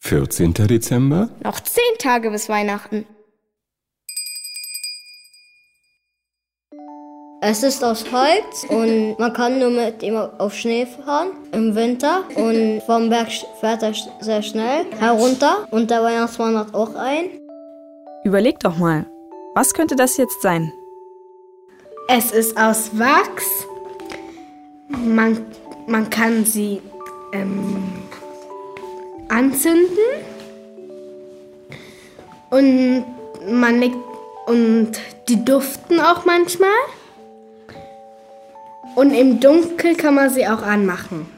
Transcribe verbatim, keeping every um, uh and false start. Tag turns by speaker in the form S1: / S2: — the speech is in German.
S1: vierzehnten Dezember.
S2: Noch zehn Tage bis Weihnachten.
S3: Es ist aus Holz und man kann nur mit ihm auf Schnee fahren im Winter. Und vom Berg fährt er sehr schnell herunter. Und der Weihnachtsmann hat auch einen.
S4: Überleg doch mal, was könnte das jetzt sein?
S2: Es ist aus Wachs. Man, man kann sie ähm, anzünden. Und man legt, und die duften auch manchmal. Und im Dunkeln kann man sie auch anmachen.